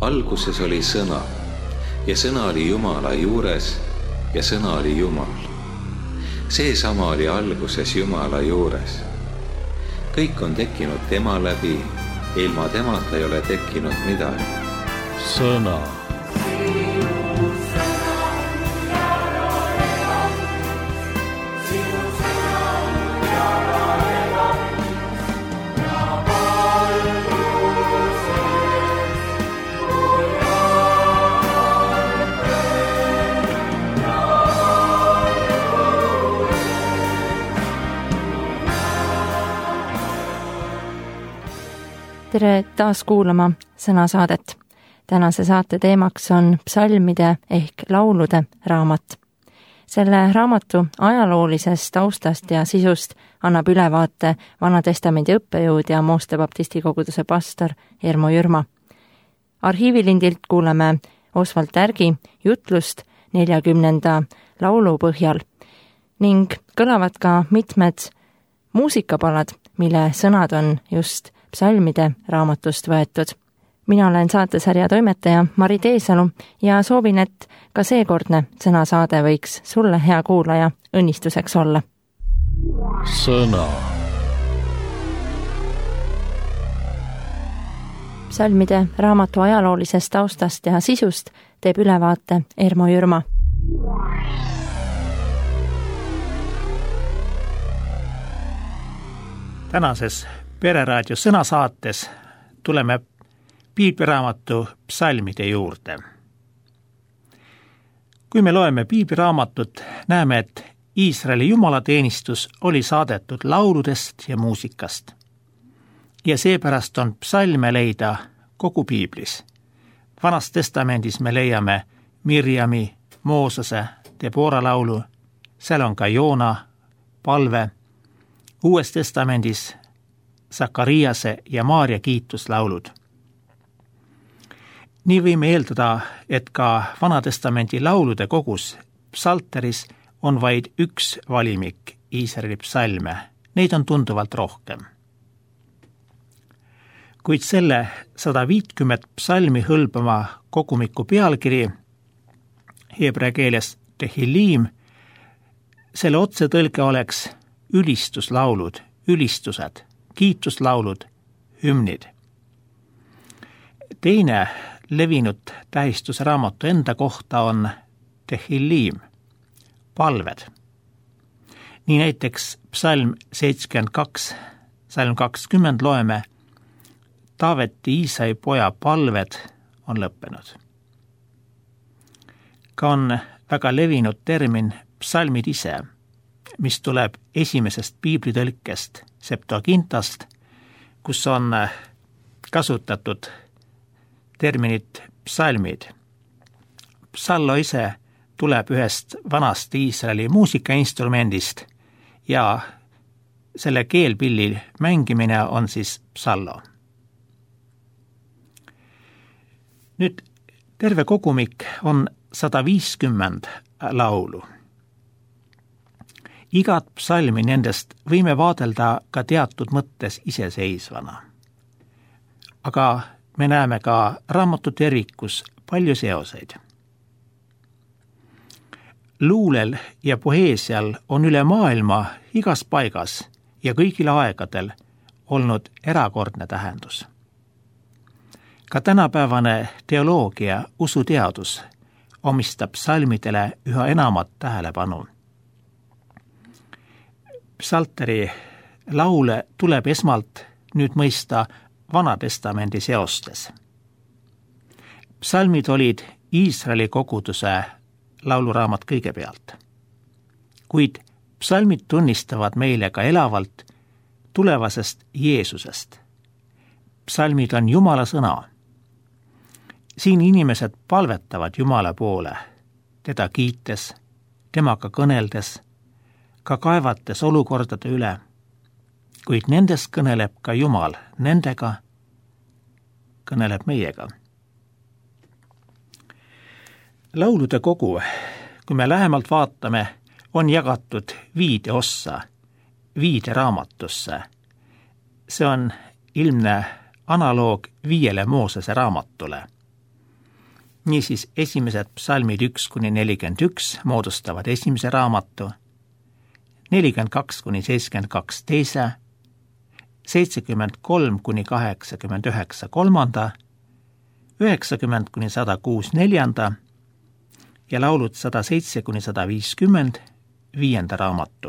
Alguses oli sõna ja sõna oli Jumala juures ja sõna oli Jumal. Seesama oli alguses Jumala juures. Kõik on tekkinud tema läbi, ilma temata ei ole tekkinud midagi. Sõna. Tere taas kuulama sõnasaadet. Tänase saate teemaks on psalmide ehk laulude raamat. Selle raamatu ajaloolisest taustast ja sisust annab ülevaate Vana Testamendi õppejõud ja Mooste Baptisti koguduse pastor Ermo Jürma. Arhiivilindilt kuuleme Osvald Tärgi jutlust 40. laulu põhjal ning kõlavad ka mitmed muusikapalad, mille sõnad on just psalmide raamatust võetud. Mina olen saatesarja toimetaja Mari Teesalu ja soovin, et ka seekordne sõnasaade võiks sulle, hea kuulaja, õnnistuseks olla. Sõna. Psalmide raamatu ajaloolisest taustast ja sisust teeb ülevaate Ermo Jürma. Tänases Pereraadio sõnasaates tuleme piibliraamatu psalmide juurde. Kui me loeme piibliraamatut, näeme, et Iisraeli jumalateenistus oli saadetud lauludest ja muusikast. Ja seepärast on psalme leida kogu piiblis. Vanas testamendis me leiame Mirjami, Moosese, Debora laulu, seal on ka Joona palve, Uues testamendis Sakariase ja Maaria kiituslaulud. Nii võime eeldada, et ka Vanatestamendi laulude kogus psalteris on vaid üks valimik Iisraeli psalme. Neid on tunduvalt rohkem. Kuid selle 150 psalmi hõlbama kogumiku pealkiri, heebrea keeles Tehillim, selle otsetõlge oleks ülistuslaulud, ülistused, kiituslaulud, hümnid. Teine levinud tähistusraamatu enda kohta on Tehillim, palved. Nii näiteks psalm 72, psalm 20 loeme, Taaveti Iisai poja palved on lõppenud. Ka on väga levinud termin psalmid ise, mis tuleb esimesest piiblitõlkest Septuagintast, kus on kasutatud terminit psalmid. Psallo ise tuleb ühest vanast Iisraeli muusikainstrumendist ja selle keelpilli mängimine on siis psallo. Nüüd terve kogumik on 150 laulu. Igat psalmi nendest võime vaadelda ka teatud mõttes iseseisvana. Aga me näeme ka raamatu tervikus palju seoseid. Luulel ja poeesial on üle maailma igas paigas ja kõigil aegadel olnud erakordne tähendus. Ka tänapäevane teoloogia, usuteadus omistab psalmidele üha enamat tähelepanu. Psalteri laule tuleb esmalt nüüd mõista Vanatestamendi seostes. Psalmid olid Iisraeli koguduse lauluraamat kõigepealt. Kuid psalmid tunnistavad meile ka elavalt tulevasest Jeesusest. Psalmid on Jumala sõna. Siin inimesed palvetavad Jumala poole, teda kiites, temaga kõneldes, ka kaevates olukordade üle, kuid nendest kõneleb ka Jumal, nendega kõneleb meiega. Laulude kogu, kui me lähemalt vaatame, on jagatud 5 ossa, 5 raamatusse. See on ilmne analoog 5 Moosese raamatule. Niisiis esimesed psalmid 1-41 moodustavad esimese raamatu, 42-72 teise, 73-89 kolmanda, 90-106 neljanda ja laulud 107-150 viienda raamatu.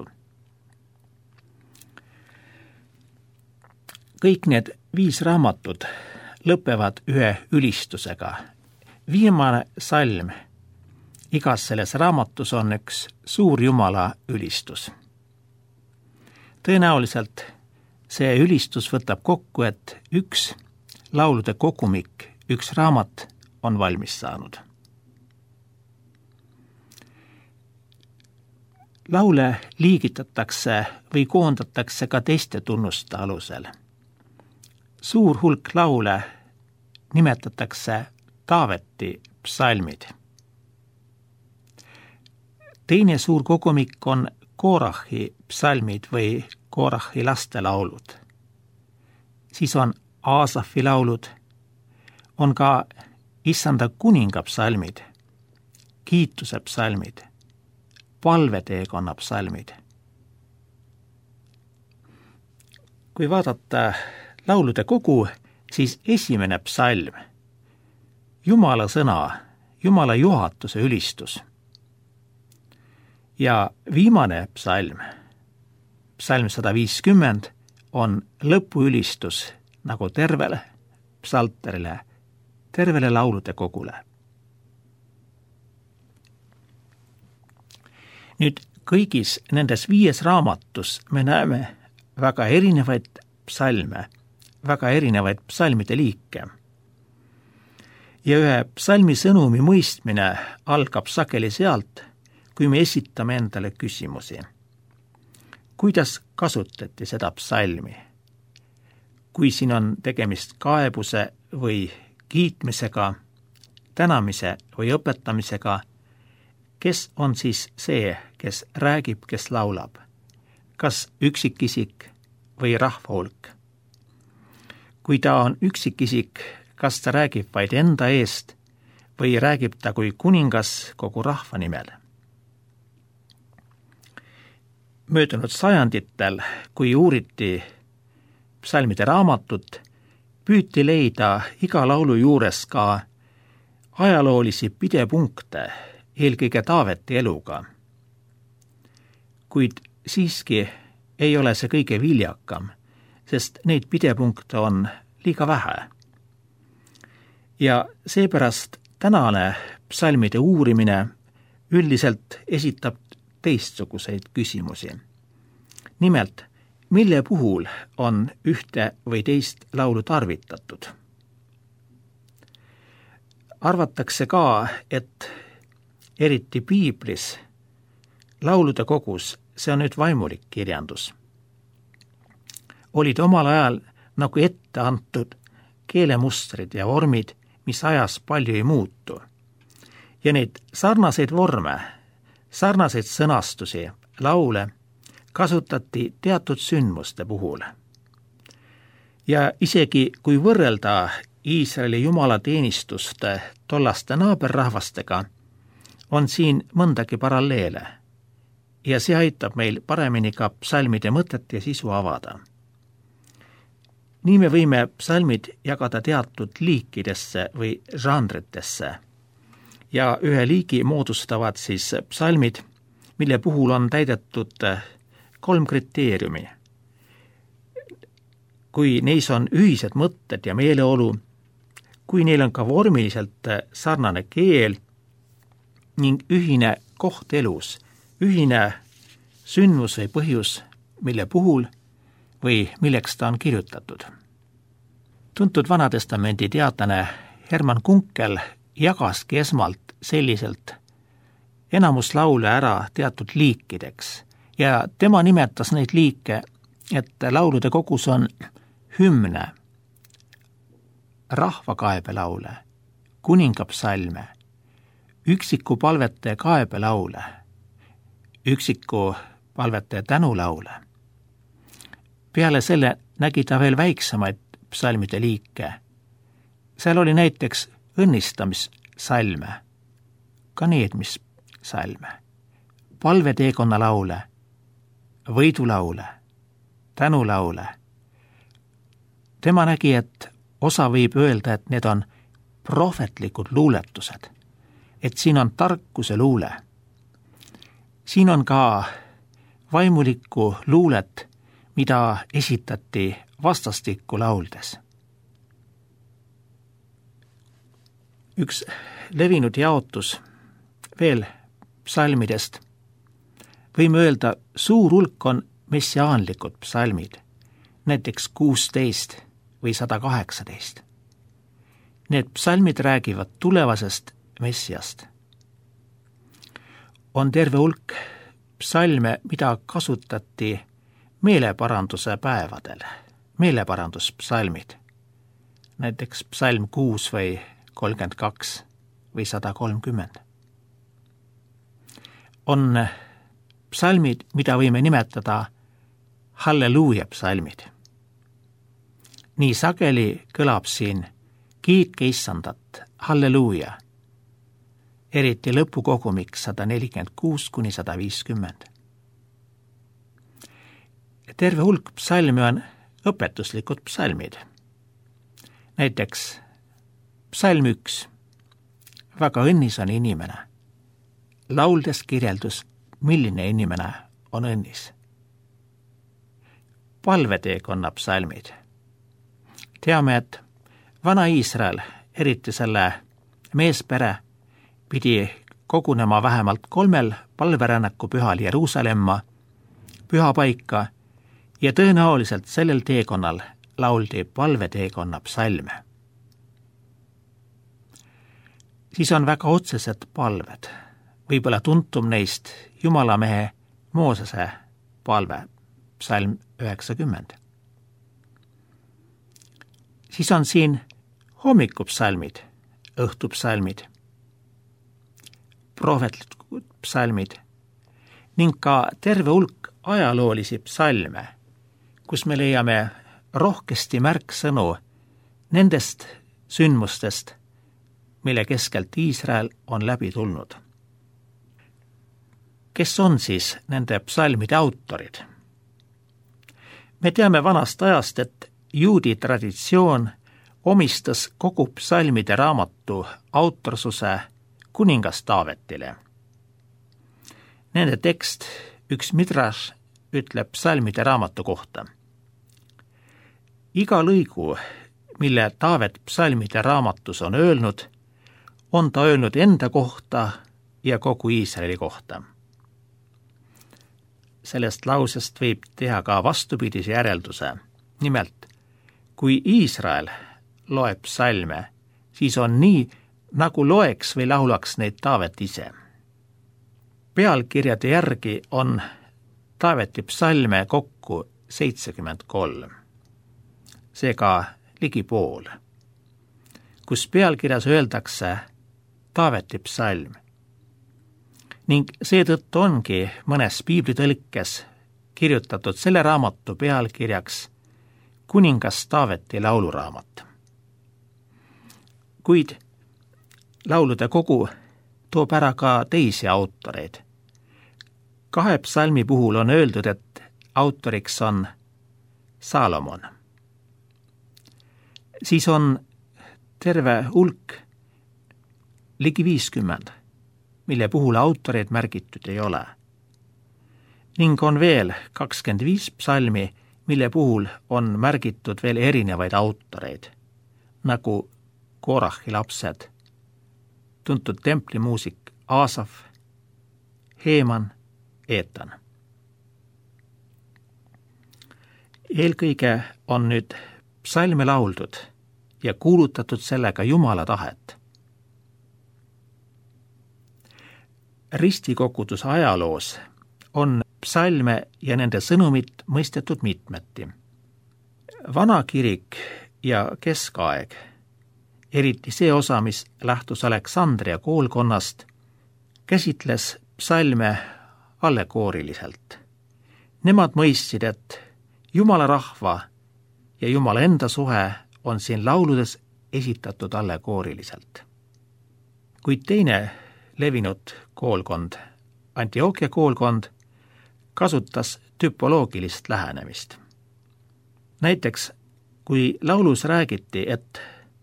Kõik need 5 raamatut lõpevad ühe ülistusega. Viimane salm igas selles raamatus on üks suur Jumala ülistus. Tõenäoliselt see ülistus võtab kokku, et üks laulude kogumik, üks raamat on valmis saanud. Laule liigitatakse või koondatakse ka teiste tunnuste alusel. Suur hulk laule nimetatakse Taaveti psalmid. Teine suur kogumik on Koorahi psalmid või Koorahi lastelaulud. Siis on Aasafi laulud, on ka Issanda kuninga psalmid, kiituse psalmid, palveteekonna psalmid. Kui vaadata laulude kogu, siis esimene psalm, Jumala sõna, Jumala juhatuse ülistus. Ja viimane psalm, psalm 150, on lõpuülistus nagu tervele psalterile, tervele laulude kogule. Nüüd kõigis nendes 5 raamatus me näeme väga erinevaid psalme, väga erinevaid psalmide liike. Ja ühe psalmi sõnumi mõistmine algab sageli sealt, kui me esitame endale küsimusi. Kuidas kasutati seda psalmi? Kui siin on tegemist kaebuse või kiitmisega, tänamise või õpetamisega, kes on siis see, kes räägib, kes laulab? Kas üksikisik või rahvahulk? Kui ta on üksikisik, kas ta räägib vaid enda eest või räägib ta kui kuningas kogu rahva nimel? Möödunud sajanditel, kui uuriti psalmide raamatut, püüti leida iga laulu juures ka ajaloolisi pidepunkte, eelkõige Taaveti eluga. Kuid siiski ei ole see kõige viljakam, sest neid pidepunkte on liiga vähe. Ja seepärast tänane psalmide uurimine üldiselt esitab teistsuguseid küsimusi. Nimelt, mille puhul on ühte või teist laulu tarvitatud? Arvatakse ka, et eriti piiblis, laulude kogus, see on nüüd vaimulik kirjandus. Olid omal ajal nagu ette antud keelemustrid ja vormid, mis ajas palju ei muutu. Ja neid sarnaseid vorme, sarnaseid sõnastusi, laule kasutati teatud sündmuste puhul. Ja isegi kui võrrelda Iisraeli jumalateenistust tollaste naaberrahvastega, on siin mõndagi paralleele ja see aitab meil paremini ka psalmide mõtet ja sisu avada. Nii me võime psalmid jagada teatud liikidesse või žanritesse ja ühe liigi moodustavad siis psalmid, mille puhul on täidetud 3 kriteeriumi. Kui neis on ühised mõtted ja meeleolu, kui neil on ka vormiliselt sarnane keel ning ühine koht elus, ühine sündmus või põhjus, mille puhul või milleks ta on kirjutatud. Tuntud Vanatestamendi teadlane Herman Kunkel jagaski esmalt selliselt enamus laule ära teatud liikideks ja tema nimetas neid liike, et laulude kogus on hümne, rahvakaebelaule, kuningapsalme, üksiku palvetaja kaebelaule, üksiku palvetaja tänulaule. Peale selle nägi ta veel väiksemaid psalmide liike. Seal oli näiteks õnnistamislaule, salme, ka needmissalme, palveteekonna laule, võidulaule, tänulaule. Tema nägi, et osa võib öelda, et need on prohvetlikud luuletused, et siin on tarkuse luule. Siin on ka vaimulikku luulet, mida esitati vastastikku lauldes. Üks levinud jaotus veel psalmidest. Võime öelda, suur hulk on messiaanlikud psalmid, näiteks 16 või 118. Need psalmid räägivad tulevasest messiast. On terve hulk psalme, mida kasutati meeleparanduse päevadel, meeleparanduspsalmid, näiteks psalm 6 või 32 või 130. On psalmid, mida võime nimetada halleluuja psalmid. Nii sageli kõlab siin kiitke Issandat, halleluuja, eriti lõpukogumik 146–150. Terve hulk psalmi on õpetuslikud psalmid. Näiteks psalm 1, väga õnnis on inimene, lauldes kirjeldus, milline inimene on õnnis. Palveteekonna psalmid. Teame, et vana Iisrael, eriti selle meespere, pidi kogunema vähemalt 3 palverännaku pühal Jeruusalemma, pühapaika, ja tõenäoliselt sellel teekonnal lauldi palveteekonna psalme. Siis on väga otsesed palved. Võib-olla tuntum neist Jumalamehe Moosese palve, psalm 90. Siis on siin hommikupsalmid, õhtupsalmid, prohvetlikud psalmid ning ka terve hulk ajaloolisi psalme, kus me leiame rohkesti märksõnu nendest sündmustest, mille keskelt Iisrael on läbi tulnud. Kes on siis nende psalmide autorid? Me teame vanast ajast, et juudi traditsioon omistas kogu psalmide raamatu autorsuse kuningas Taavetile. Nende tekst, üks midraš, ütleb psalmide raamatu kohta. Iga lõigu, mille Taavet psalmide raamatus on öelnud, on ta öelnud enda kohta ja kogu Iisraeli kohta. Sellest lausest võib teha ka vastupidise järelduse. Nimelt, kui Iisrael loeb psalme, siis on nii, nagu loeks või laulaks neid Taavet ise. Pealkirjade järgi on Taaveti psalme kokku 73. Seega ligi pool, kus pealkirjas öeldakse Taaveti psalm. Ning seetõttu ongi mõnes piiblitõlkes kirjutatud selle raamatu pealkirjaks kuningas Taaveti lauluraamat. Kuid laulude kogu toob ära ka teisi autoreid. 2 psalmi puhul on öeldud, et autoriks on Saalomon. Siis on terve hulk, ligi 50, mille puhul autoreid märgitud ei ole. Ning on veel 25 psalmi, mille puhul on märgitud veel erinevaid autoreid, nagu Korahi lapsed, tuntud templimuusik Aasaf, Heeman, Eetan. Eelkõige on nüüd psalme lauldud ja kuulutatud sellega Jumala tahet. Ristikoguduse ajaloos on psalme ja nende sõnumit mõistetud mitmeti. Vana kirik ja keskaeg, eriti see osa, mis lähtus Aleksandria koolkonnast, käsitles psalme allegooriliselt. Nemad mõistsid, et Jumala rahva ja Jumala enda suhe on siin lauludes esitatud allegooriliselt. kuid teine levinud koolkond, Antiochia koolkond, kasutas tüpoloogilist lähenemist. Näiteks, kui laulus räägiti, et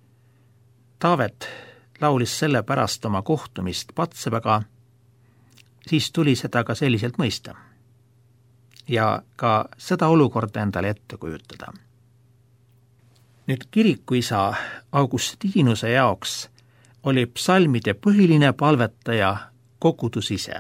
Taavet laulis selle pärast oma kohtumist Patsebaga, siis tuli seda ka selliselt mõista ja ka seda olukorda endale ette kujutada. Nüüd kirikuisa Augustinuse jaoks oli psalmide põhiline palvetaja kogudus ise.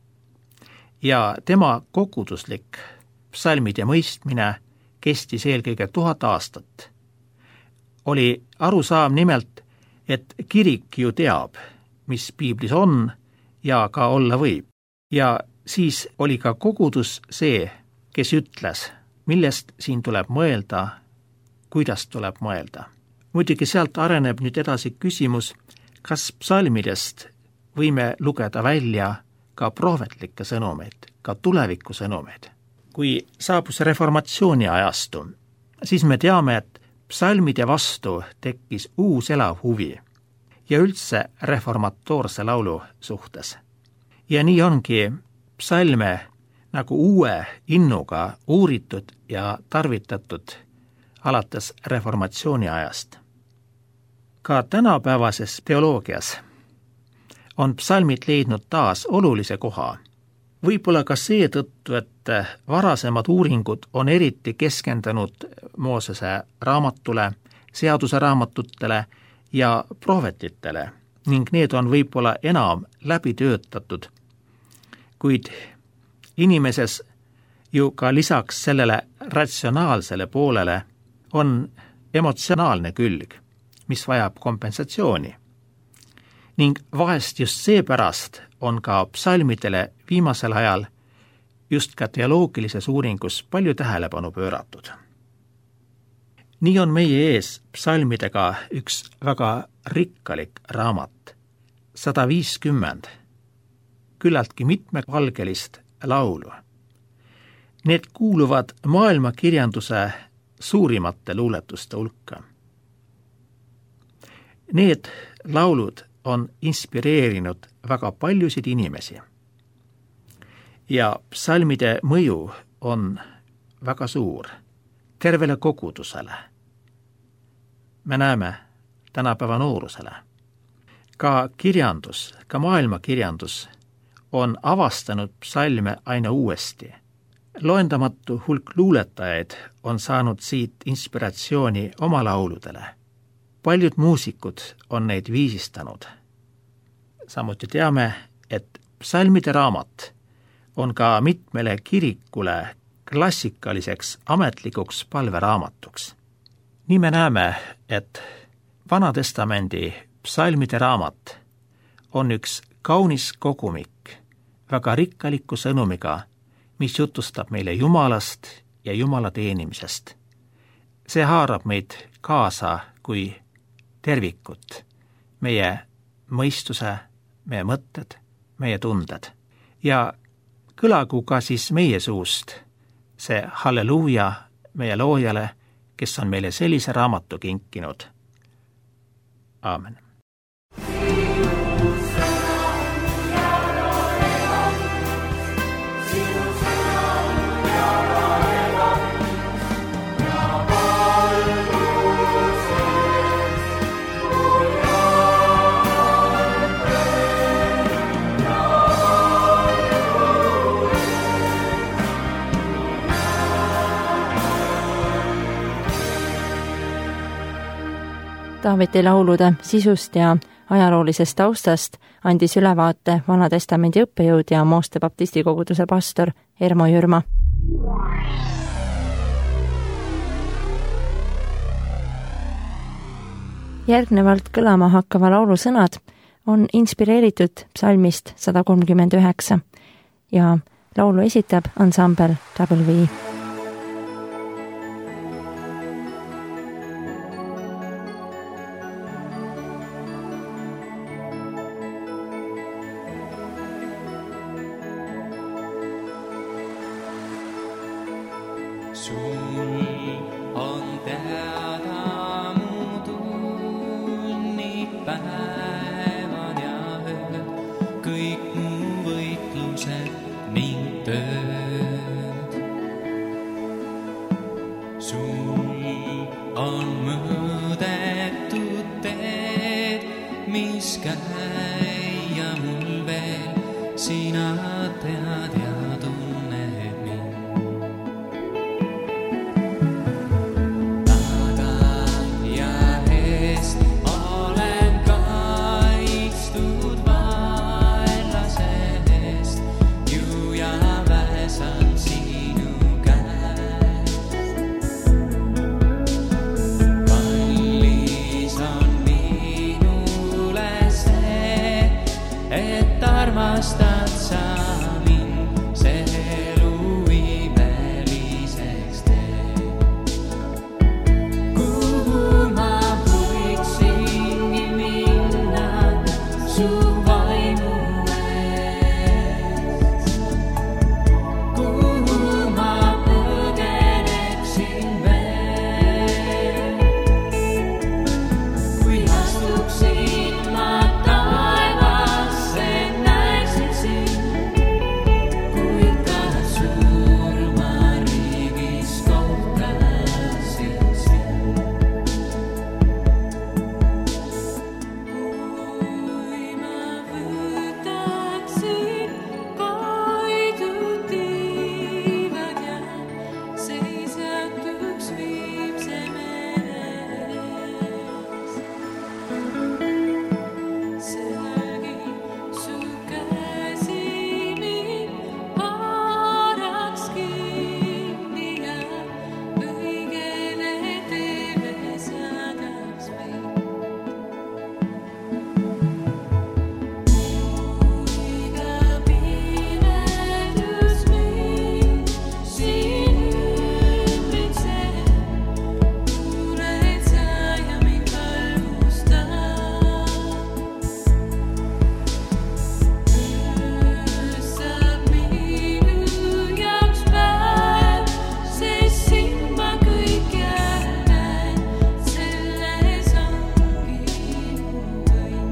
Ja tema koguduslik psalmide mõistmine kestis eelkõige 1000 aastat. Oli arusaam nimelt, et kirik ju teab, mis piiblis on ja ka olla võib. Ja siis oli ka kogudus see, kes ütles, millest siin tuleb mõelda, kuidas tuleb mõelda. Muidugi sealt areneb nüüd edasi küsimus, kas psalmidest võime lugeda välja ka prohvetlikke sõnumeid, ka tuleviku sõnumeid. Kui saabus reformatsiooni ajastu, siis me teame, et psalmide vastu tekkis uus elav huvi ja üldse reformatoorse laulu suhtes. Ja nii ongi psalme nagu uue innuga uuritud ja tarvitatud alates reformatsiooni ajast. Ka tänapäevases teoloogias on psalmid leidnud taas olulise koha. Võib-olla ka seetõttu, et varasemad uuringud on eriti keskendunud Moosese raamatule, seaduse raamatutele ja prohvetitele ning need on võib-olla enam läbi töötatud, kuid inimeses ju ka lisaks sellele ratsionaalsele poolele on emotsionaalne külg, mis vajab kompensatsiooni. Ning vahest just seepärast on ka psalmidele viimasel ajal just ka teoloogilises uuringus palju tähelepanu pööratud. Nii on meie ees psalmidega üks väga rikkalik raamat, 150, küllaltki mitmepalgelist laulu. Need kuuluvad maailmakirjanduse suurimate luuletuste hulka. Need laulud on inspireerinud väga paljusid inimesi. Ja psalmide mõju on väga suur tervele kogudusele. Me näeme tänapäeva noorusele. Ka kirjandus, ka maailmakirjandus on avastanud psalme aina uuesti. Loendamatu hulk luuletajaid on saanud siit inspiratsiooni oma lauludele. Paljud muusikud on neid viisistanud. Samuti teame, et psalmide raamat on ka mitmele kirikule klassikaliseks ametlikuks palveraamatuks. Nii me näeme, et Vanatestamendi psalmide raamat on üks kaunis kogumik, väga rikkaliku sõnumiga, mis jutustab meile Jumalast ja Jumala teenimisest. See haarab meid kaasa kui tervikut, meie mõistuse, meie mõtted, meie tunded. Ja kõlagu ka siis meie suust see halleluuja meie loojale, kes on meile sellise raamatu kinkinud. Aamen. Taaveti laulude sisust ja ajaloolisest taustast andis ülevaate Vanatestamendi õppejõud ja Mooste baptistikoguduse pastor Ermo Jürma. Järgnevalt kõlama hakkava laulu sõnad on inspireeritud psalmist 139 ja laulu esitab ansambel W. Sul on teada mu tunnipäevad ja mis käia mul veel, sina tead ja tunned mind. Taga ja eest olen kaitstud vaenlase eest, ju ja väsan sinu käest. Kallis on minule see, et armastad sa mind, see elu imeliseks teeb. Kuhu ma võiksingi minna su vaimu eest, kuhu ma põgeneksin veel, kui astuksin ma taevasse, näeksin sind, kui ka surmariigis kohtasin sind. Kui ma võtaksin kaidud tiivad ja seisatuks viimse meres, sealgi su käsi mind haaraks kinni ja õigele teele saadaks meid. Kui ka pimedus mind siin ümbritseb, tuuled sa ja mind valgustad. Saab minu jaoks päev, sest sind ma kõikjal näen, selles ongi mu õnn.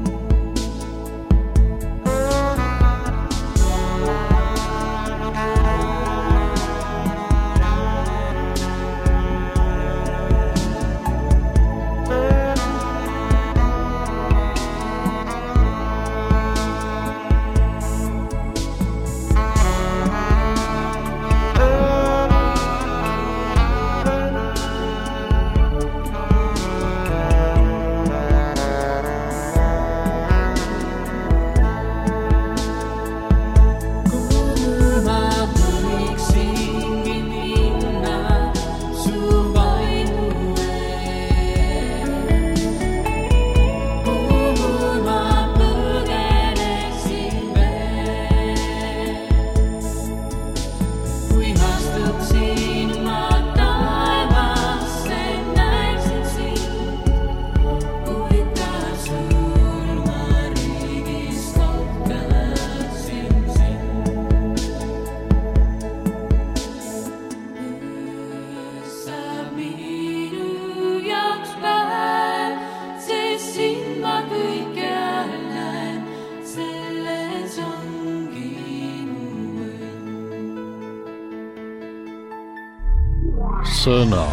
Kuhu ma võiksingi minna su vaimu eest, kuhu ma põgeneksin veel, kui astuksin ma taevasse, näeksin sind, kui ka surmariigis kohtasin sind. Saab minu jaoks päev, sest sind ma kõikjal näen, selles ongi mu õnn. sõna.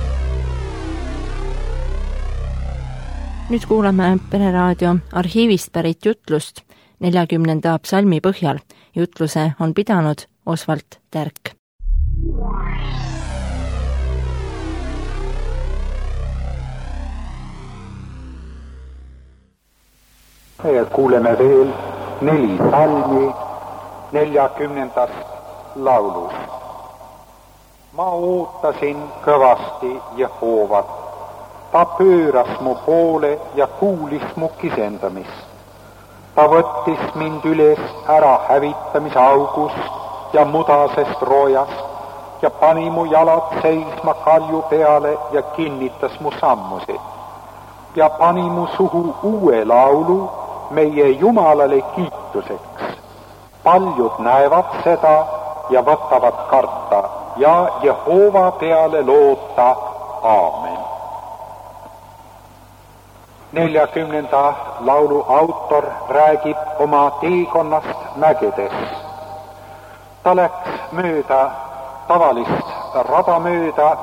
nüüd kuulame Pereraadio arhiivist pärit jutlust 40. psalmi põhjal. Jutluse on pidanud Osvald Tärk. Ja kuuleme veel 4 salmi 40. laulust. Ma ootasin kõvasti Jehovat. Ta pööras mu poole ja kuulis mu kisendamist. Ta võttis mind üles ära hävitamisaugust ja mudasest roojast ja pani mu jalad seisma kalju peale ja kinnitas mu sammusid. Ja pani mu suhu uue laulu meie Jumalale kiituseks. Paljud näevad seda ja võtavad karta ja Jehova peale loota. Aamen. 40. laulu autor räägib oma teekonnast mägedes. Ta läks mööda tavalist rada mööda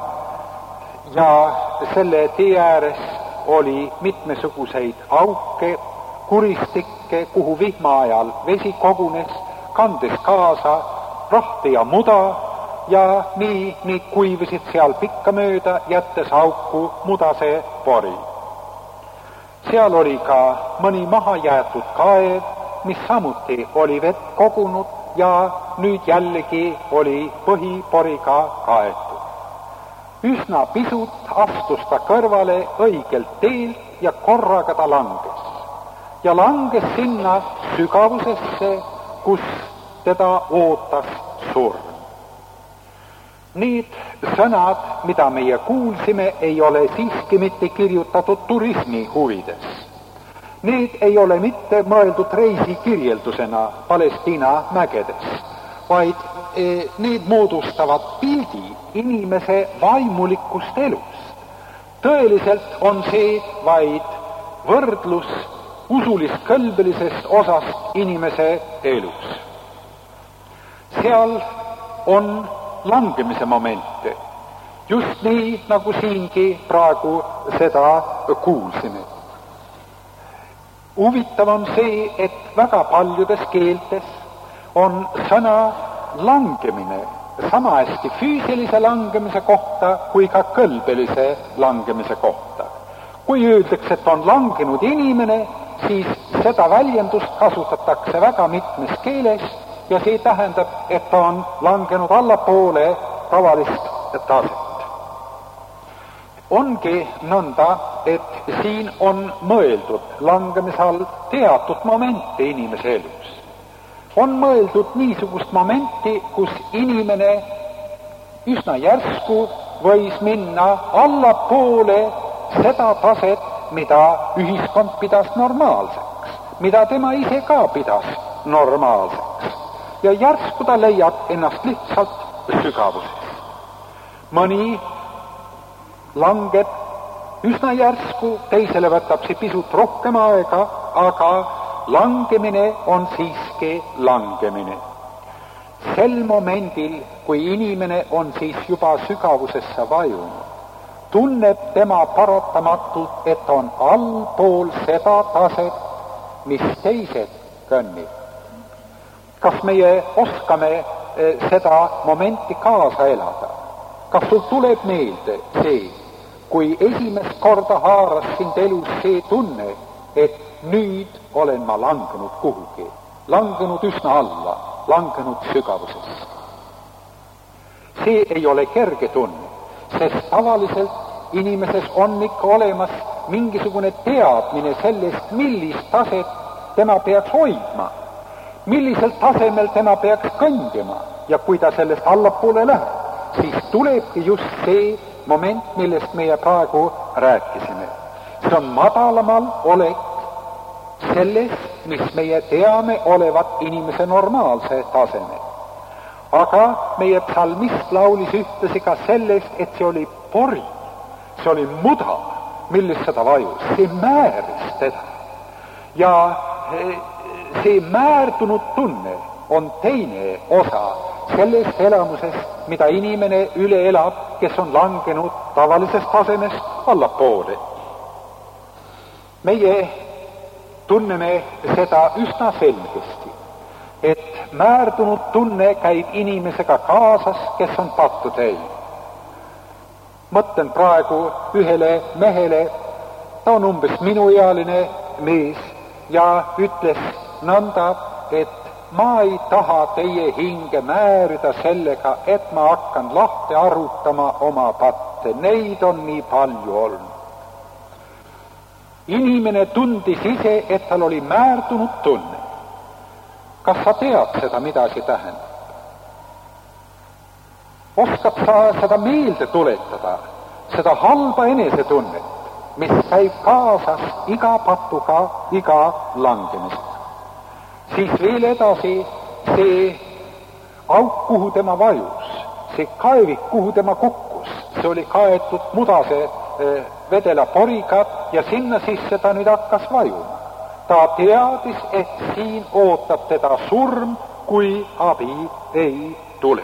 ja selle tee ääres oli mitmesuguseid auke, kuristikke, kuhu vihma ajal vesi kogunes, kandes kaasa rahte ja muda ja nii need kuivasid seal pikkamööda, jättes auku mudase pori. Seal oli ka mõni mahajäetud kaev, mis samuti oli vett kogunud ja nüüd jällegi oli põhiporiga kaetud. Üsna pisut astus ta kõrvale õigelt teelt ja korraga ta langes. Ja langes sinna sügavusesse, kus teda ootas surm. Need sõnad, mida meie kuulsime, ei ole siiski mitte kirjutatud turismi huvides. Need ei ole mitte mõeldud reisikirjeldusena Palestiina mägedes, vaid need moodustavad pildi inimese vaimulikust elust. Tõeliselt on see vaid võrdlus usulist-kõlbelisest osast inimese elus. Seal on langemise momente, just nii, nagu siingi praegu seda kuulsime. Huvitav on see, et väga paljudes keeltes on sõna langemine sama hästi füüsilise langemise kohta kui ka kõlbelise langemise kohta. Kui öeldakse, et on langenud inimene, siis seda väljendust kasutatakse väga mitmes keeles ja see tähendab, et ta on langenud allapoole tavalist taset. Ongi nõnda, et siin on mõeldud langemise all teatud momente inimese elus. On mõeldud niisugust momenti, kus inimene üsna järsku võis minna allapoole seda taset, mida ühiskond pidas normaalseks, mida tema ise ka pidas normaalseks. Ja järsku ta leiab ennast lihtsalt sügavuses. Mõni langeb üsna järsku, teisele võtab see pisut rohkem aega, aga langemine on siiski langemine. Sel momendil, kui inimene on siis juba sügavusesse vajunud, tunneb tema paratamatult, et on allpool seda taset, mis teised kõnnib. Kas meie oskame seda momenti kaasa elada? Kas sul tuleb meelde see, kui esimest korda haaras sind elus see tunne, et nüüd olen ma langenud kuhugi, langenud üsna alla, langenud sügavusesse? See ei ole kerge tunne, sest tavaliselt inimeses on ikka olemas mingisugune teadmine sellest, millist taset tema peaks hoidma, millisel tasemel tema peaks kõndima ja kui ta sellest allapoole läheb, siis tulebki just see moment, millest meie praegu rääkisime. See on madalamal olek sellest, mis meie teame olevat inimese normaalse taseme. Aga meie psalmist laulis ühtlasi ka sellest, et see oli pori, see oli muda, millest seda vajus, see määris teda. Ja see määrdunud tunne on teine osa sellest elamusest, mida inimene üle elab, kes on langenud tavalisest tasemest allapoole. Meie tunneme seda üsna selgesti, et määrdunud tunne käib inimesega kaasas, kes on pattu teinud. Mõtlen praegu ühele mehele, ta on umbes minuealine mees ja ütles nõnda, et ma ei taha teie hinge määrida sellega, et ma hakkan lahti arutama oma patte, neid on nii palju olnud. Inimene tundis ise, et tal oli määrdunud tunne. Kas sa tead seda, mida see tähendab? Oskad sa seda meelde tuletada, seda halba enesetunnet, mis käib kaasas iga patuga, iga langemisega? Siis veel edasi see auk, kuhu tema vajus, see kaevik, kuhu tema kukkus, see oli kaetud mudase vedela poriga ja sinna sisse ta nüüd hakkas vajuma. Ta teadis, et siin ootab teda surm, kui abi ei tule.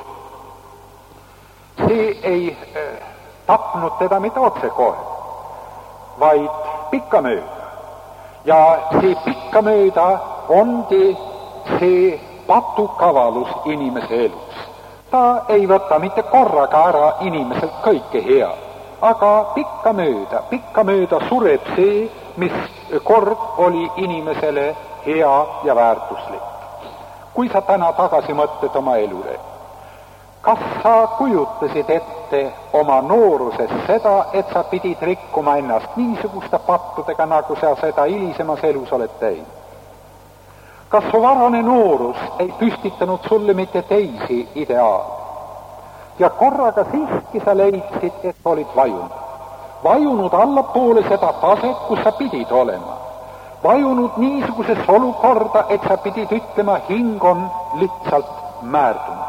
See ei tapnud teda mitte otsekohe, vaid pikkamööda. Ja see pikkamööda ongi see patukavalus inimese elus. Ta ei võta mitte korraga ära inimeselt kõike hea, aga pikkamööda sureb see, mis kord oli inimesele hea ja väärtuslik. Kui sa täna tagasi mõtled oma elule, kas sa kujutasid ette oma nooruses seda, et sa pidid rikkuma ennast niisuguste pattudega, nagu sa seda hilisemas elus oled teinud? Kas su varane noorus ei püstitanud sulle mitte teisi ideaale? Ja korraga siiski sa leidsid, et olid vajunud allapoole seda taset, kus sa pidid olema. Vajunud niisuguses olukorda, et sa pidid ütlema, hing on lihtsalt määrdunud.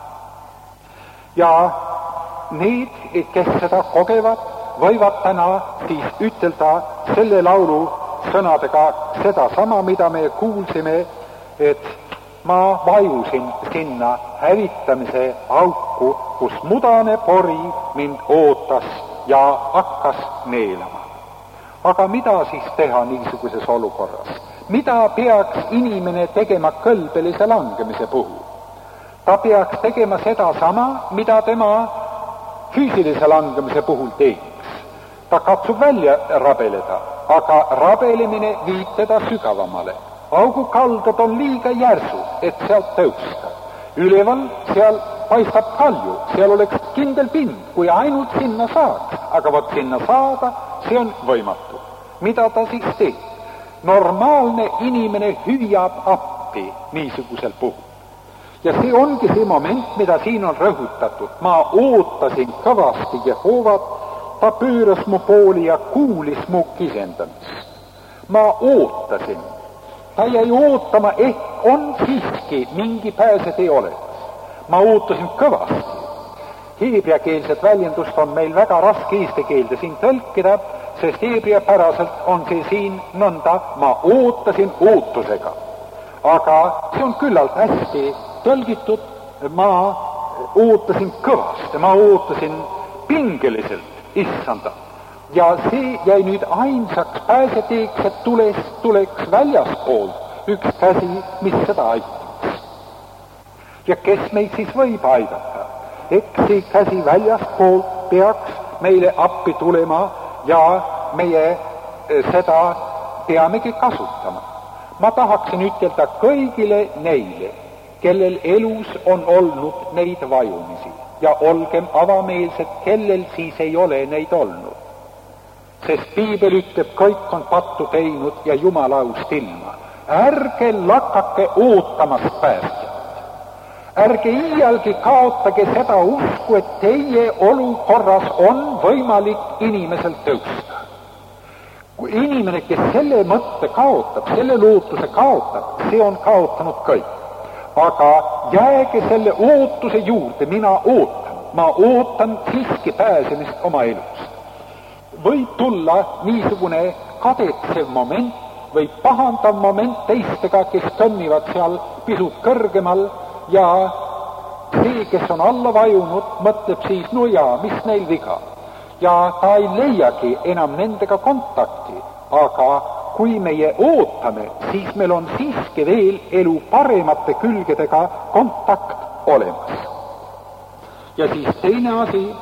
Ja need, kes seda kogevad, võivad täna siis ütelda selle laulu sõnadega seda sama, mida me kuulsime, et ma vajusin sinna hävitamise auku, kus mudane pori mind ootas ja hakkas neelama. Aga mida siis teha niisuguses olukorras? Mida peaks inimene tegema kõlbelise langemise puhul? Ta peaks tegema seda sama, mida tema füüsilise langemise puhul teeks. Ta katsub välja rabeleda, aga rabelemine viib teda sügavamale. Augukaldad on liiga järsu, et sealt tõusta. Üleval seal paistab kalju, seal oleks kindel pind, kui ainult sinna saaks. Aga võt sinna saada, see on võimatu. Mida ta siis teeb? Normaalne inimene hüüab appi niisugusel puhul. Ja see ongi see moment, mida siin on rõhutatud. Ma ootasin kõvasti Jehovat, ta pööras mu pooli ja kuulis mu kisendamist. Ma ootasin. Ta jäi ootama, ehk on siiski mingi pääsetee olemas. Ma ootasin kõvasti. Heebriakeelset väljendust on meil väga raske eesti keelde siin tõlkida, sest heebriapäraselt on see siin nõnda, ma ootasin ootusega. Aga see on küllalt hästi tõlgitud, ma ootasin kõvasti, ma ootasin pingeliselt issanda. Ja see jäi nüüd ainsaks pääseteeks, et tuleks väljaspoolt üks käsi, mis seda aitaks. Ja kes meid siis võib aidata? Eks see käsi väljaspoolt peaks meile appi tulema ja meie seda peamegi kasutama. Ma tahaksin ütelda kõigile neile, kellel elus on olnud neid vajumisi ja olgem avameelsed, kellel siis ei ole neid olnud. Sest piibel ütleb, kõik on pattu teinud ja jumalaust ilma. Ärge lakake ootamast päästjat. Ärge iialgi kaotage seda usku, et teie olukorras on võimalik inimesel tõusta. Kui inimene, kes selle mõtte kaotab, selle lootuse kaotab, see on kaotanud kõik. Aga jääge selle ootuse juurde, ma ootan siiski pääsemist oma elust. Võib tulla niisugune kadetsev moment või pahandav moment teistega, kes kõnnivad seal pisut kõrgemal ja see, kes on alla vajunud, mõtleb siis, no jaa, mis neil viga. Ja ta ei leiagi enam nendega kontakti, aga kui meie ootame, siis meil on siiski veel elu paremate külgedega kontakt olemas. Ja siis teine asi,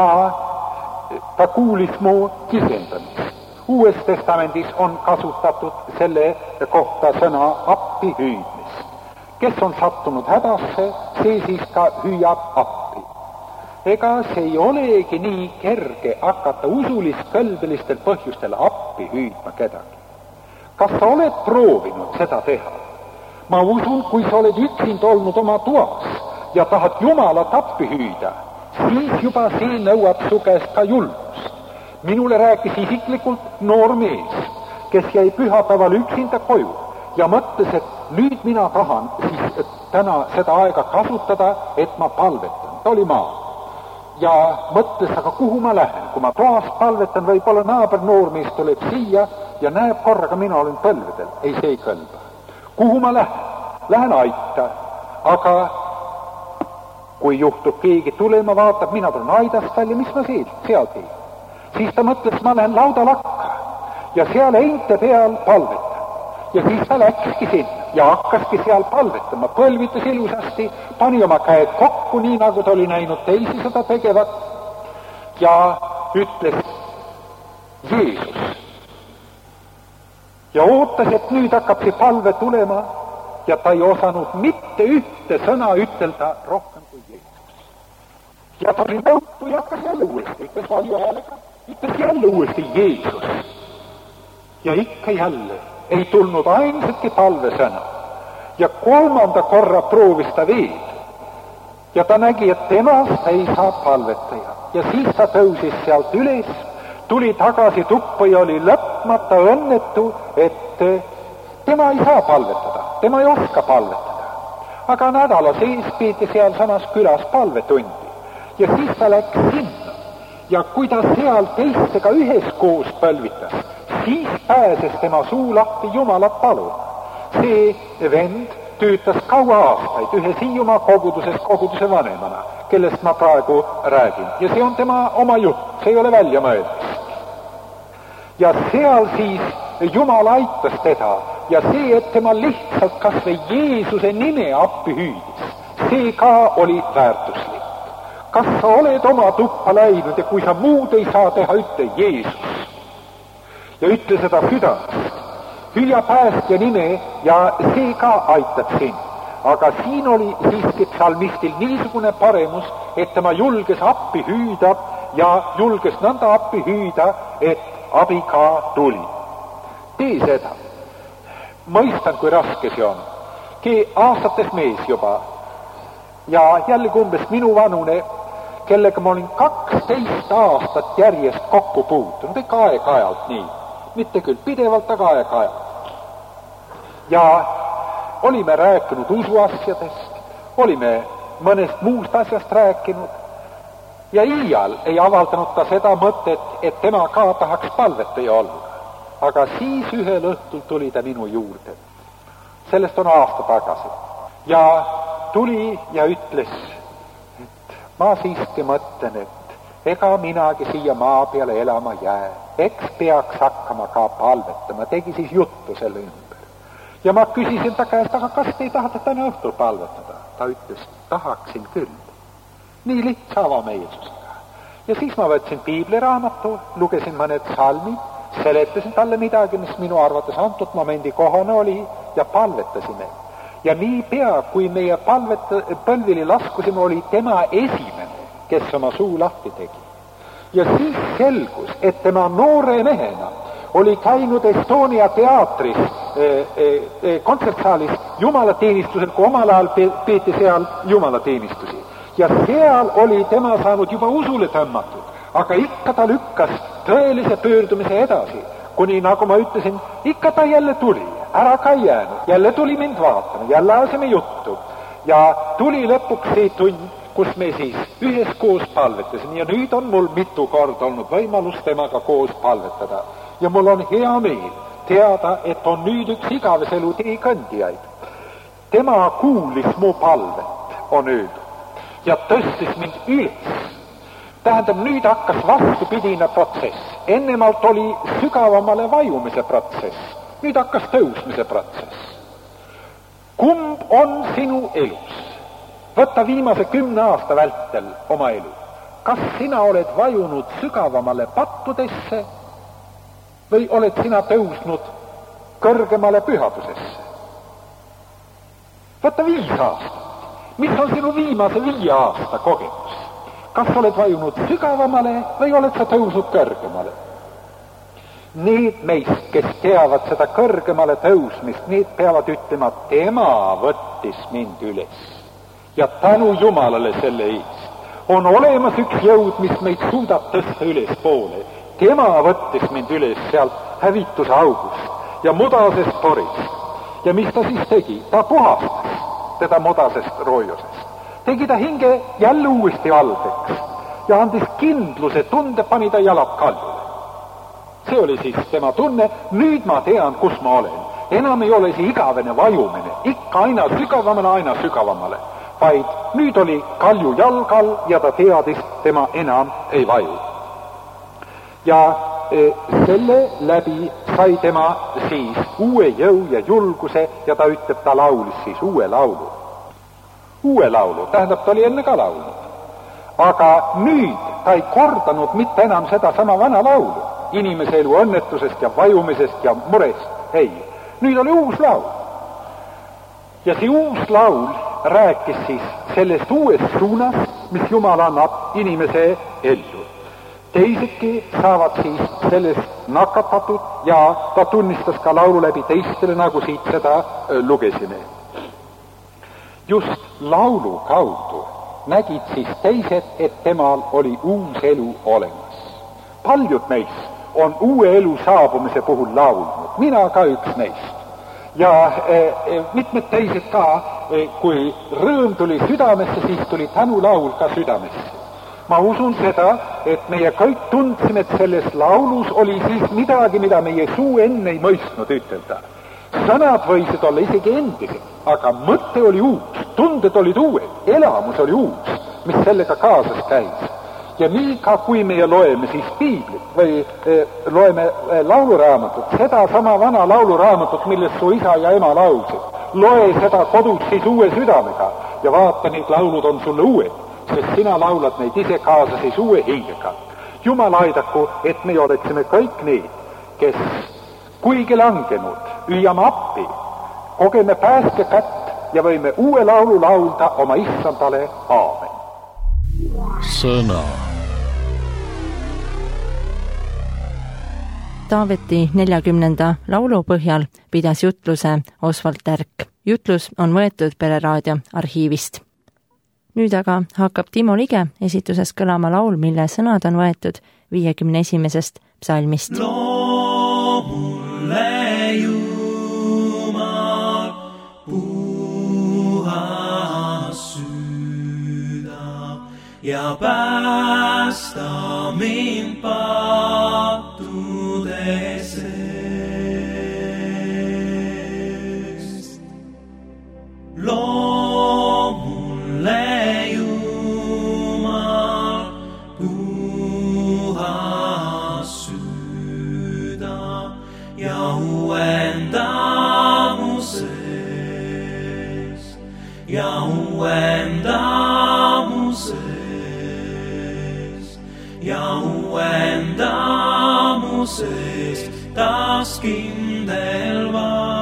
ta kuulis mu kisendamist. Uues testamendis on kasutatud selle kohta sõna appihüüdmist. Kes on sattunud hädasse, see siis ka hüüab appi. Ega see ei olegi nii kerge hakata usulist-kõlbelistel põhjustel appi hüüdma kedagi. Kas sa oled proovinud seda teha? Ma usun, kui sa oled üksinda olnud oma toas ja tahad Jumalat appi hüüda, siis juba see nõuab su käest ka julgust. Minule rääkis isiklikult noor mees, kes jäi pühapäeval üksinda koju ja mõtles, et nüüd mina tahan siis täna seda aega kasutada, et ma palvetan. Ta oli maal ja mõtles, aga kuhu ma lähen? Kui ma toas palvetan, võib-olla naaber noormees tuleb siia ja näeb korraga, mina olen põlvedel. Ei, see ei kõlba. Kuhu ma lähen? Lähen aita. Aga kui juhtub keegi tulema, vaatab, mina tulen aidast välja, mis ma seal teen? Siis ta mõtles, ma lähen laudalakka ja seal heinte peal palvetama. Ja siis ta läkski sinna ja hakkaski seal palvetama, põlvitas ilusasti, pani oma käed kokku, nii nagu ta oli näinud teisi seda tegevat ja ütles Jeesus. Ja ootas, et nüüd hakkab see palve tulema ja ta ei osanud mitte ühte sõna ütelda rohkem kui Jeesus. Ja ta oli nõutu ja hakkas jälle uuesti, ütles valju häälega, ütles jälle uuesti Jeesus. Ja ikka jälle ei tulnud ainsatki palvesõna. Ja kolmanda korra proovis ta veel. Ja ta nägi, et temast ei saa palvetaja. Ja siis ta tõusis sealt üles, tuli tagasi tuppa ja oli lõpmata õnnetu, et tema ei saa palvetada, tema ei oska palvetada. Aga nädala sees peeti seal samas külas palvetundi. Ja siis ta läks sinna. Ja kui ta seal teistega üheskoos põlvitas, siis pääses tema suu lahti Jumalat paluma. See vend töötas kaua aastaid ühe Hiiumaa koguduse vanemana, kellest ma praegu räägin. Ja see on tema oma jutt, see ei ole välja mõeldis. Ja seal siis Jumal aitas teda ja see, et tema lihtsalt kas või Jeesuse nime appi hüüdis, see ka oli väärtuslik. Kas sa oled oma tuppa läinud ja kui sa muud ei saa teha, ütle Jeesus. Ja ütle seda südamest. Hüüa päästja nime ja see ka aitab sind. Aga siin oli siiski psalmistil niisugune paremus, et tema julges appi hüüda ja julges nõnda appi hüüda, et abi ka tuli. Tee seda. Mõistan, kui raske see on. Aastates mees juba ja jällegi umbes minu vanune, kellega ma olin 12 aastat järjest kokku puutunud, ikka aeg-ajalt nii. Mitte küll pidevalt, aga aeg-ajalt. Ja olime rääkinud usuasjadest, olime mõnest muust asjast rääkinud ja iial ei avaldanud ta seda mõtet, et tema ka tahaks palvetaja olla. Aga siis ühel õhtul tuli ta minu juurde. Sellest on aasta tagasi. Ja tuli ja ütles, et ma siiski mõtlen, et ega minagi siia maa peale elama jää. Eks peaks hakkama ka palvetama. Tegi siis juttu selle ümber. Ja ma küsisin ta käest, aga kas te ei tahata täna õhtul palvetada? Ta ütles, tahaksin küll. Nii lihtsa avameelsusega. Ja siis ma võtsin piibliraamatu, lugesin mõned salmid, seletasin talle midagi, mis minu arvates antud momendi kohane oli ja palvetasime. Ja nii pea, kui meie põlvili laskusime, oli tema esimene, kes oma suu lahti tegi. Ja siis selgus, et tema noore mehena oli käinud Estonia teatris kontsertsaalis jumalateenistusel, kui omal ajal peeti seal jumalateenistusi. Ja seal oli tema saanud juba usule tõmmatud, aga ikka ta lükkas tõelise pöördumise edasi, kuni nagu ma ütlesin, ikka ta jälle tuli, ära ka ei jäänud, jälle tuli mind vaatama, jälle ajasime juttu ja tuli lõpuks see tund, kus me siis üheskoos palvetasime ja nüüd on mul mitu korda olnud võimalus temaga koos palvetada. Ja mul on hea meel teada, et on nüüd üks igaveselu teekõndijaid. Tema kuulis mu palvet, on öeldud, ja tõstis mind üles. Tähendab, nüüd hakkas vastupidine protsess. Ennemalt oli sügavamale vajumise protsess. Nüüd hakkas tõusmise protsess. Kumb on sinu elus? Võtta viimase 10 aasta vältel oma elu. Kas sina oled vajunud sügavamale pattudesse või oled sina tõusnud kõrgemale pühadusesse? Võta 5 aastat. Mis on sinu viimase 5 aasta kogemus? Kas oled vajunud sügavamale või oled sa tõusnud kõrgemale? Need meist, kes teavad seda kõrgemale tõusmist, need peavad ütlema, tema võttis mind üles. Ja tänu Jumalale selle eest. On olemas üks jõud, mis meid suudab tõsta üles poole. Tema võttis mind üles sealt hävituse august ja mudasest torist. Ja mis ta siis tegi? Ta puhastas teda mudasest roojusest. Tegi ta hinge jälle uuesti valgeks ja andis kindluse tunde, pani ta jalad kaljule. See oli siis tema tunne, nüüd ma tean, kus ma olen. Enam ei ole see igavene vajumine, ikka aina sügavamale, vaid nüüd oli kalju jalgal ja ta teadis, tema enam ei vaju. Ja selle läbi sai tema siis uue jõu ja julguse ja ta ütleb, ta laulis siis uue laulu. Uue laulu, tähendab, ta oli enne ka laulnud. Aga nüüd ta ei kordanud mitte enam seda sama vana laulu, inimese elu õnnetusest ja vajumisest ja murest. Ei, nüüd oli uus laul. Ja see uus laul rääkis siis sellest uuest suunast, mis Jumal annab inimese ellu. Teisedki saavad siis sellest nakatatud ja ta tunnistas ka laulu läbi teistele, nagu siit seda lugesime. Just laulu kaudu nägid siis teised, et temal oli uus elu olemas. Paljud meist on uue elu saabumise puhul laulnud, mina ka üks neist. Ja mitmed teised ka, kui rõõm tuli südamesse, siis tuli tänulaul ka südamesse. Ma usun seda, et meie kõik tundsime, et selles laulus oli siis midagi, mida meie suu enne ei mõistnud ütelda. Sõnad võisid olla isegi endised, aga mõte oli uus, tunded olid uued, elamus oli uus, mis sellega kaasas käis. Ja nii ka, kui meie loeme siis piiblit või loeme lauluraamatut, seda sama vana lauluraamatut, millest su isa ja ema laulsid, loe seda kodus siis uue südamega ja vaata, need laulud on sulle uued, sest sina laulad neid ise kaasa siis uue hingega. Jumal aidaku, et me oleksime kõik need, kes kuigi langenud, hüüame appi, kogeme päästja kätt ja võime uue laulu laulda oma issandale. Aamen. Sõna. Taaveti 40. laulu põhjal pidas jutluse Oswald Tärk. Jutlus on võetud Pereraadio arhiivist. Nüüd aga hakkab Timo Lige esituses kõlama laul, mille sõnad on võetud 51. psalmist. Loo mulle Jumal puhas süda ja päästa mind pattude seest. Loo mulle Jumal puhas süda ja uuenda mu sees, ja uuenda mu sees, ja uuenda mu sees taas kindel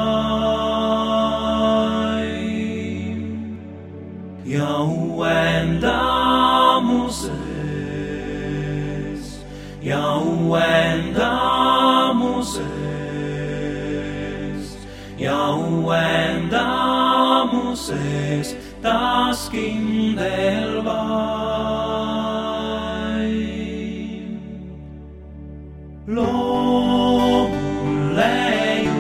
vaim. Ja uuenda mu sees, ja uuenda mu sees, ja uuenda mu sees taas kindel vaim. Loo mulle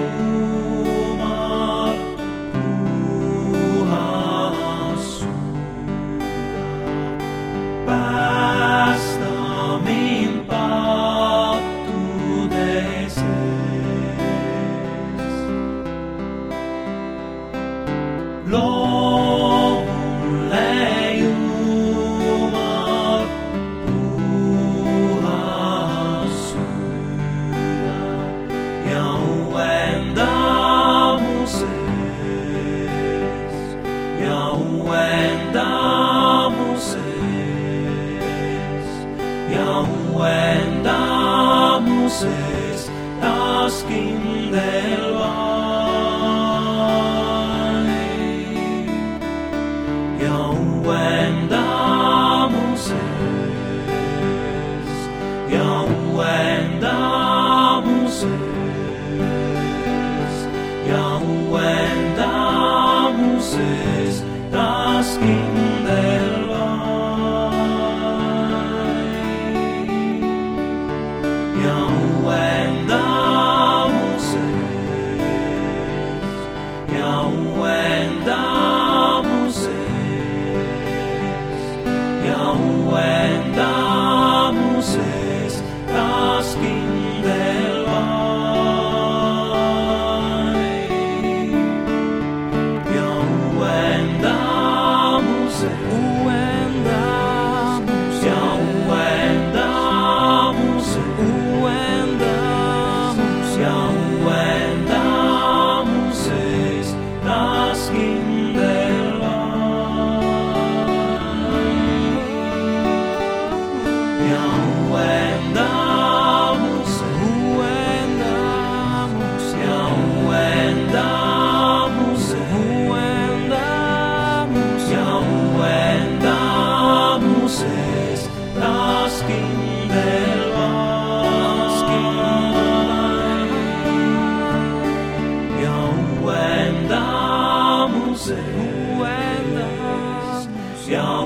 Jumal puhas süda, päästa mind pattude seest. Loo mulle Jumal puhas süda ja uuenda mu sees, ja uuenda mu sees, ja uuenda mu sees taas kindel vaim. Ja uuenda mu sees, ja uuenda mu sees, ja uuenda mu sees taas kindel vaim. Ja uuenda mu sees, ja uuenda mu sees, ja uuenda mu sees taas kindel vaim. Ja uuenda mu sees, uuenda mu sees, ja uuenda mu sees, uuenda ja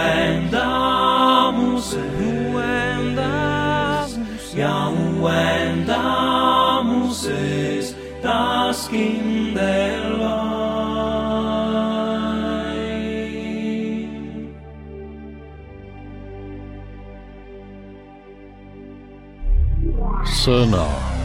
uuendamuses taas kindel vaim. Sõna.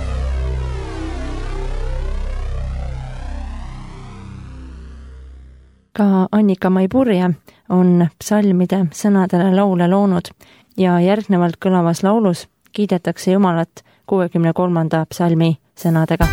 Ka Annika-Mai Purje on psalmide sõnadele laule loonud ja järgnevalt kõlavas laulus kiidetakse Jumalat 63. psalmi sõnadega.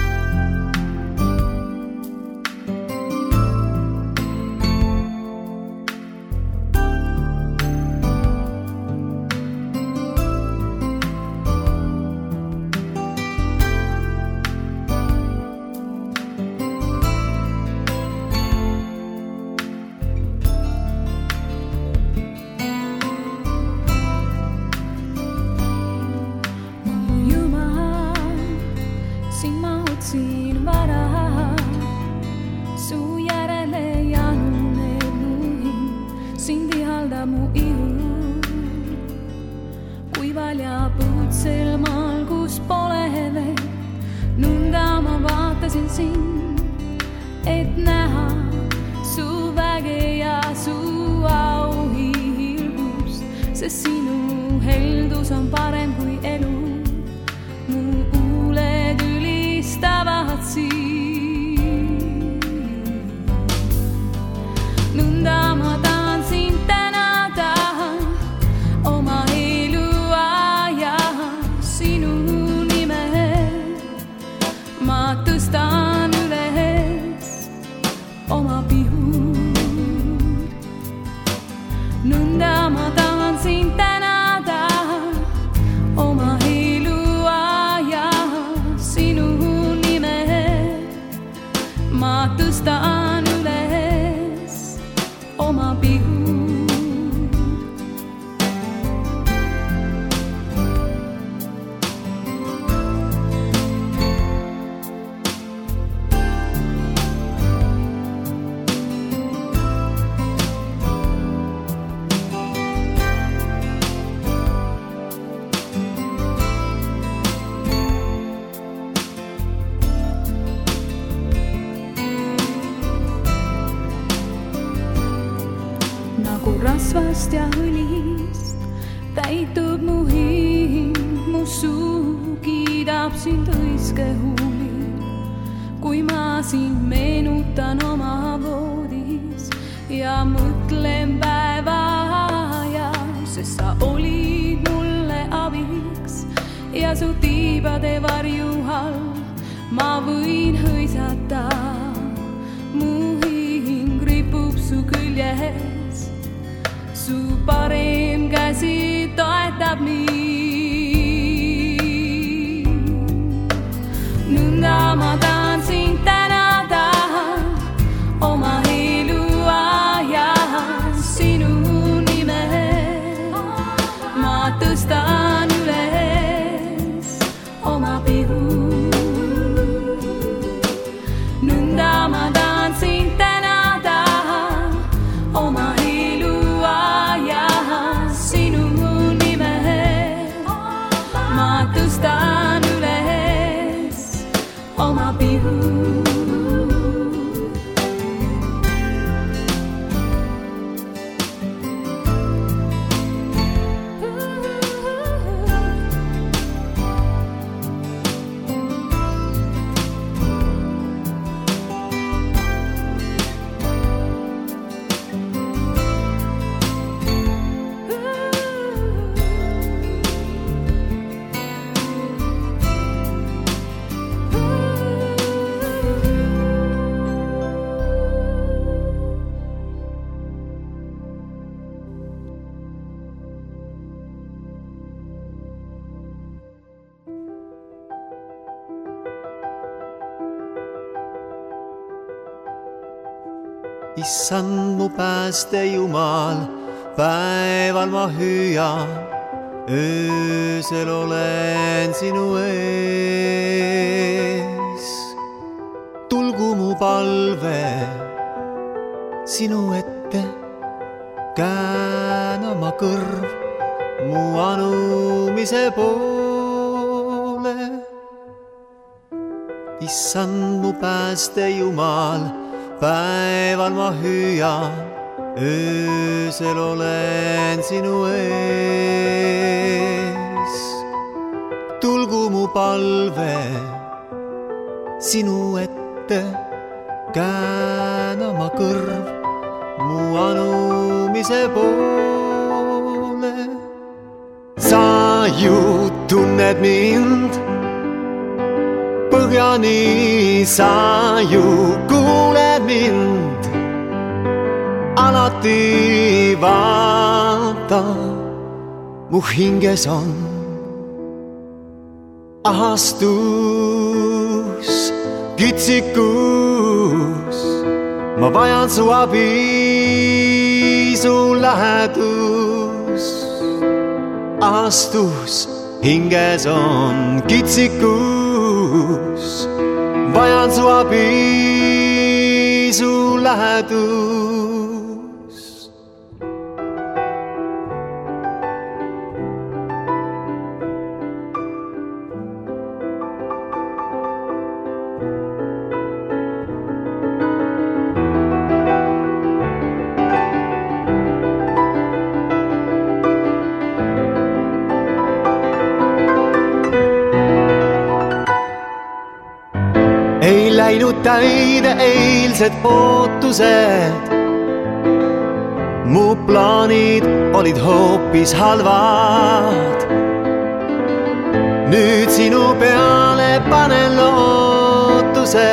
Rasvast ja õlist täitub mu hing, mu suu kiidab sind õiske huuli. Kui ma sind meenutan oma voodis ja mõtlen päeva aja, sest sa olid mulle abiks ja su tiibade varju all ma võin hõisata. Mu hing ripub su küljes, su parim käsi toetab mind. Nõnda ma tahan sind tänada oma eluaja sinu nime. Ma tõstan üles oma pihu. Nõnda ma tahan sind tänada oma tõstan üles oma pihu. Issand mu pääste Jumal, päeval ma hüüan, öösel olen sinu ees. Tulgu mu palve sinu ette, kään oma kõrv mu anumise poole. Issand mu pääste Jumal, päeval ma hüüan, öösel olen sinu ees. Tulgu mu palve sinu ette, kään oma kõrv mu anumise poole. Sa ju tunned mind põhjani, sa ju kuuled mind. Alati vaata, mu hinges on ahastus, kitsikus. Ma vajan su abi, su lähedus. Ahastus, hinges on kitsikus. Vajan su abi, su lähedus. Ei läinud täide eilsed ootused, mu plaanid olid hoopis halvad. Nüüd sinu peale panen lootuse,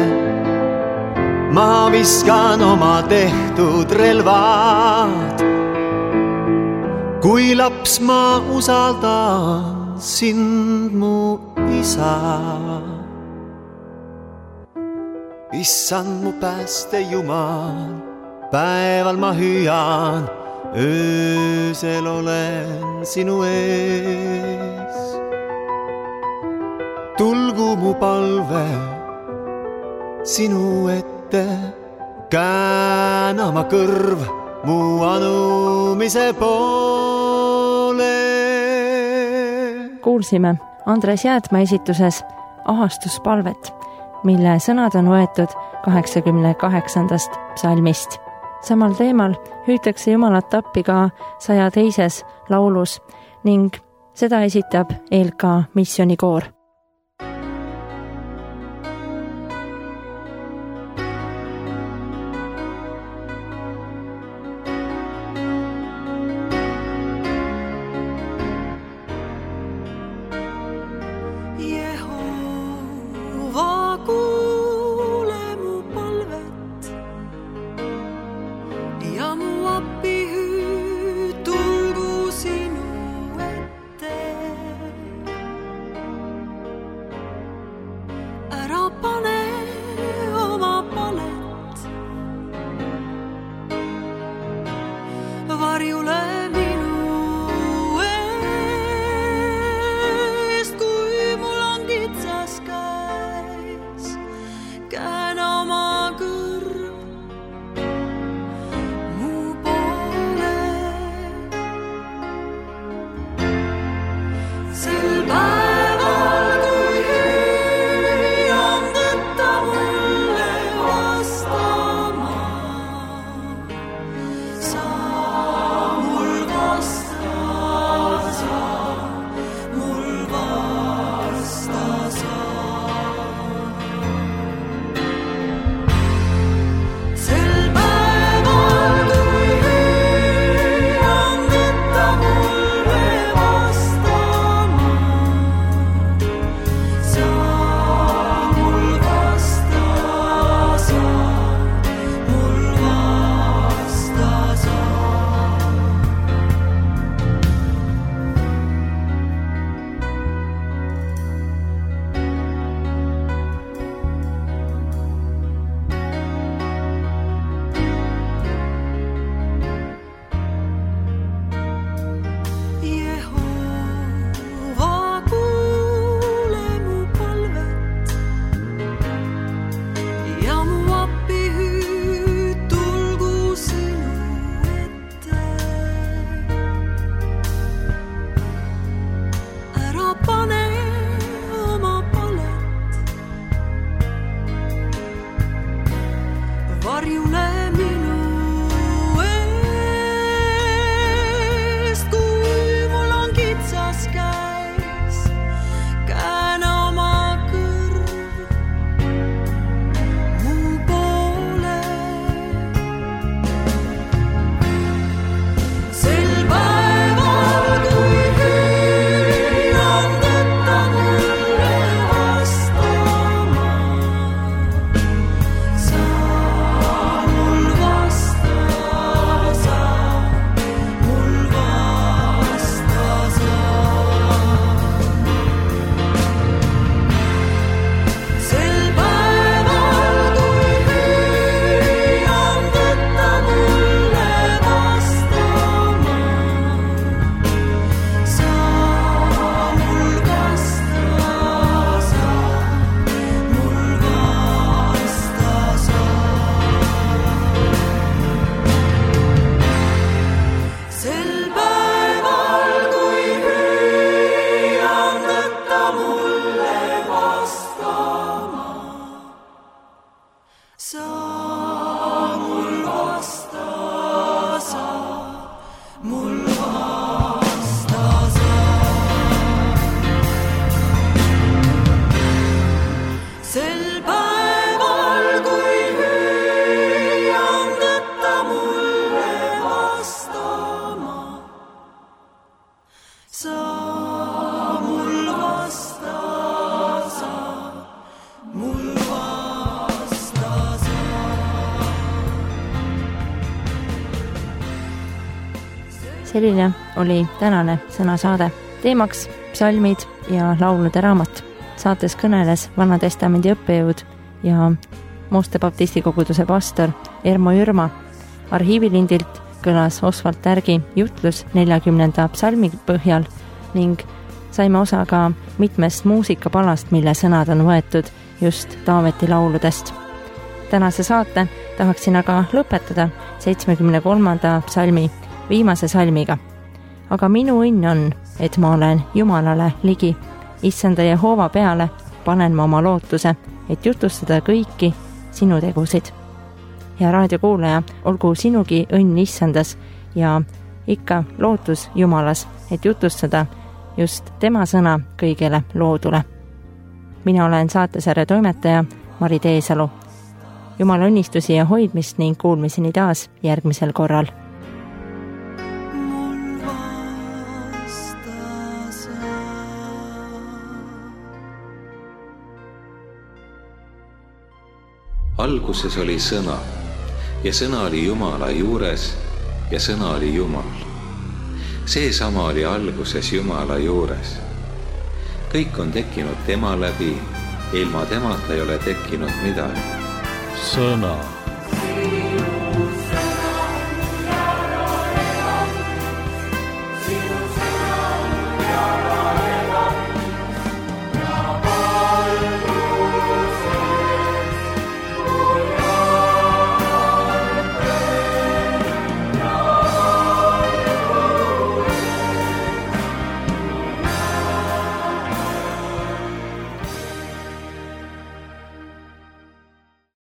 ma viskan oma tehtud relvad. Kui laps ma usaldan sind, mu isa. Issand mu pääste Jumal, päeval ma hüüan, öösel olen sinu ees. Tulgu mu palve sinu ette, kään oma kõrv mu anumise poole. Kuulsime Andres Jäätma esituses ahastuspalvet, mille sõnad on võetud 88. psalmist. Samal teemal hüütakse Jumalat appi ka 102. laulus ning seda esitab ELK missionikoor. mul vasta saab. Sel päeval, kui hüüan, võtta mulle vastama, sa mul vasta saab, mul vasta saab. Selline oli tänane sõnasaade. Teemaks psalmid ja laulude raamat. Saates kõneles Vana Testamendi õppejõud ja Mooste Baptisti koguduse pastor Ermo Jürma. Arhiivilindilt kõlas Osvald Tärgi jutlus 40. psalmi põhjal ning saime osa ka mitmest muusikapalast, mille sõnad on võetud just Taaveti lauludest. Tänase saate tahaksin aga lõpetada 73. psalmi viimase salmiga. Aga minu õnn on, et ma olen Jumalale ligi. Issanda Jehova peale panen ma oma lootuse, et jutustada kõiki sinu tegusid. Ja raadiokuulaja, olgu sinugi õnn Issandas ja ikka lootus Jumalas, et jutustada just tema sõna kõigele loodule. Mina olen saatesarja toimetaja Mari Teesalu. Jumala õnnistusi ja hoidmist ning kuulmiseni taas järgmisel korral. Alguses oli sõna ja sõna oli Jumala juures ja sõna oli Jumal. Seesama oli alguses Jumala juures. Kõik on tekkinud tema läbi, ilma temata ei ole tekkinud midagi. Sõna.